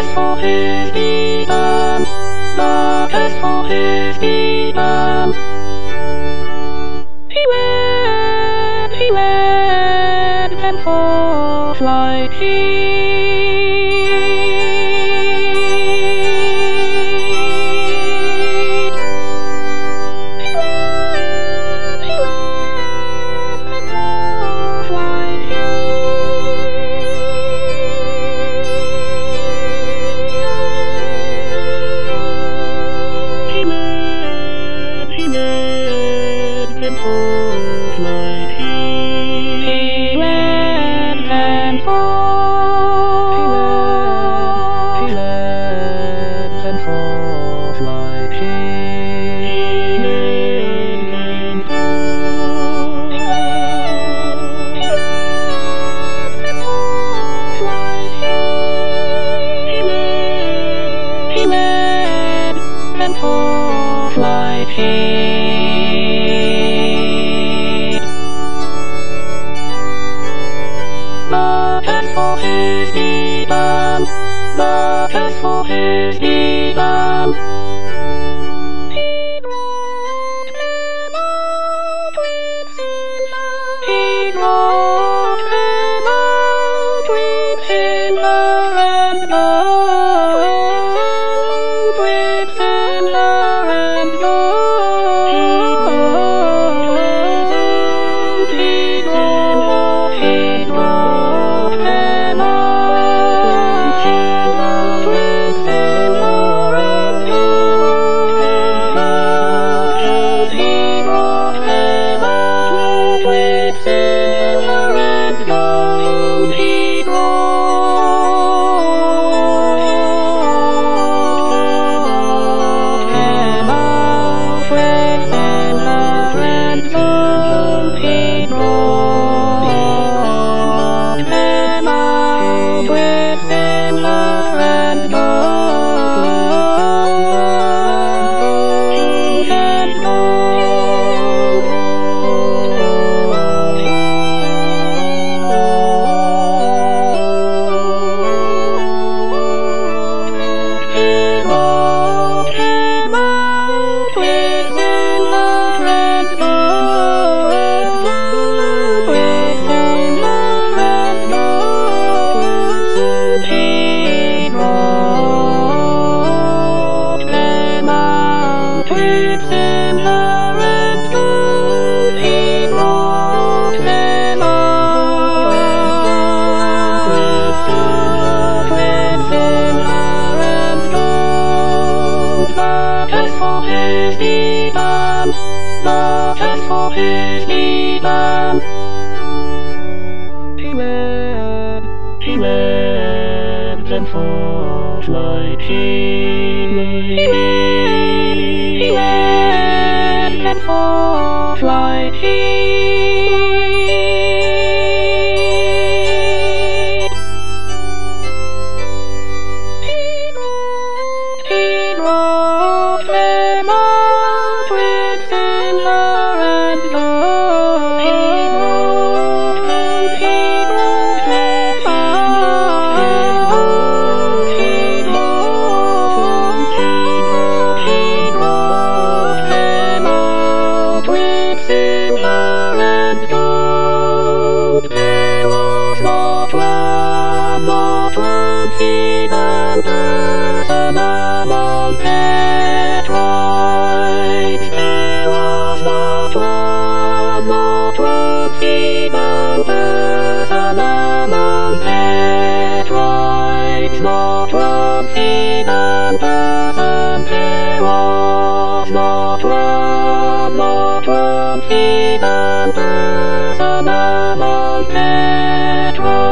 for his demon. The test for his demon. He went and forth like The test for his demon. The test for his demon. He wrote them out with silver. He wrote them out with silver and gold. With silver and gold. He wrote them out with silver and gold. He wrote them out with silver and gold. He went and fought like he went and fought like he wrote them out with silver and gold. He wrote them out with silver and gold. There was not one heathen person among Petrites. There was not one heathen person among Petrites. Not one heathen person. There was not one heathen person among Petrites.